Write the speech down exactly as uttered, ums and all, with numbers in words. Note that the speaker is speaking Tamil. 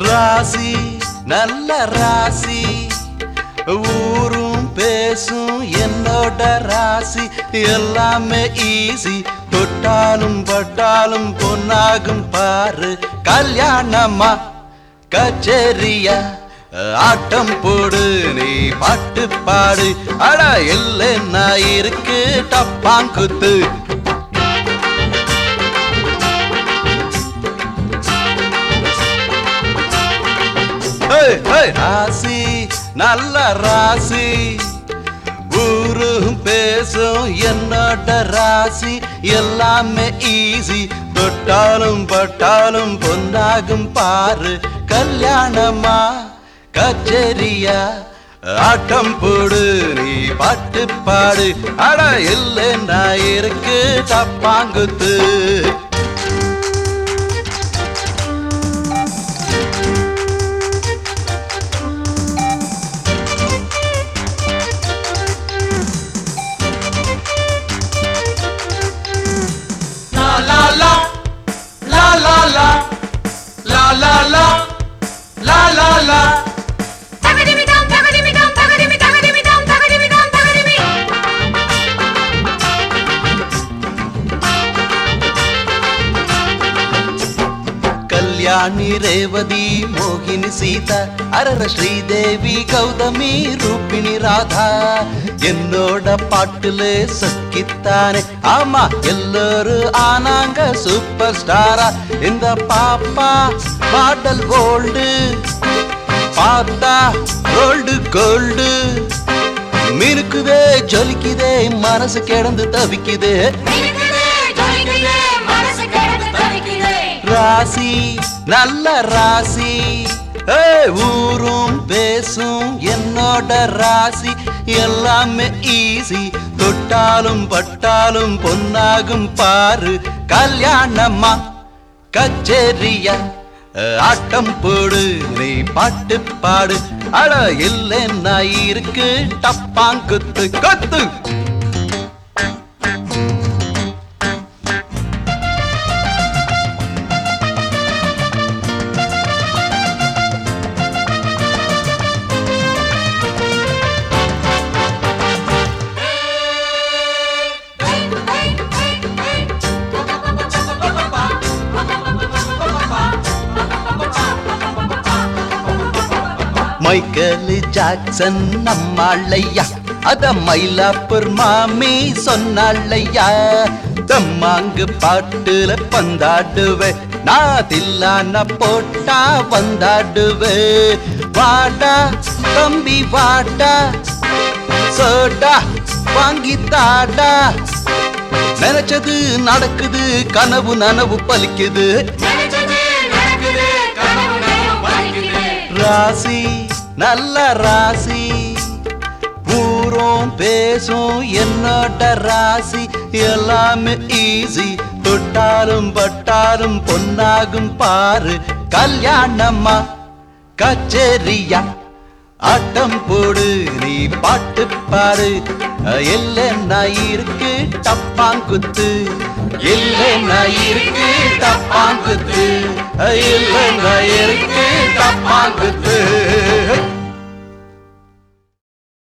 ராசி நல்ல ராசி ஊரும் பேசும் என்னோட ராசி எல்லாமே ஈஸி தொட்டாலும் பட்டாலும் பொன்னாகும் பாரு கல்யாணமா கச்சேரியா ஆட்டம் போடு நீ பாட்டு பாடு அட இல்லைன்னா இருக்கு டப்பாங்குத்து ராசி நல்ல ராசி ஊரும் பேசும் என்னோட ராசி எல்லாமே ஈஸி தொட்டாலும் பட்டாலும் பொன்னாகும் பாரு கல்யாணமா கச்சேரியா ஆட்டம் போடு நீ பாட்டு பாடு அட இல்லைன்னா இருக்கு டப்பாங்குத்து கல்யாணி ரேவதி மோகினி சீதா அரர ஸ்ரீதேவி கௌதமி ரூபிணி ராதா என்னோட பாட்டுல சக்கித்தானே ஆமா எல்லாரும் ஆனாங்க சூப்பர் ஸ்டாரா இந்த பாப்பா பாடல் கோல்டு பார்த்தா கோல்டு கோல்டு மினுக்குதே ஜொலிக்குதே மனசு கிடந்து தவிக்குதே ராசி நல்ல ராசி ஊரும் பேசும் என்னோட ராசி எல்லாமே ஈஸி தொட்டாலும் பட்டாலும் பொன்னாகும் பாரு கல்யாணமா கச்சேரியா ஆட்டம் போடு நீ பாட்டு பாடு அட இல்லைன்னா இருக்கு டப்பாங்குத்து கொத்து மைக்கேல் ஜாக்சன் நம்மாளையா அத மயிலாப்பூர் மாமி சொன்னாளையா தம்மாங்கு பாட்டுல பந்தாடுவே நான் தில்லான போட்டா வந்தாடுவே வாடா தம்பி வாடா சோடா வாங்கி தாடா நினைச்சது நடக்குது கனவு நனவு பலிக்குது ராசி நல்ல ராசி ஊரும் பேசும் என்னோட ராசி எல்லாமே ஈஸி தொட்டாலும் பட்டாலும் பொன்னாகும் பாரு கல்யாணமா கச்சேரியா ஆட்டம் போடு நீ பாட்டு பாரு இல்லைன்னா இருக்கு டப்பாங்குத்து இல்லைன்னா இருக்கு டப்பாங்குத்து இல்லைன்னா இருக்கு டப்பாங்குத்து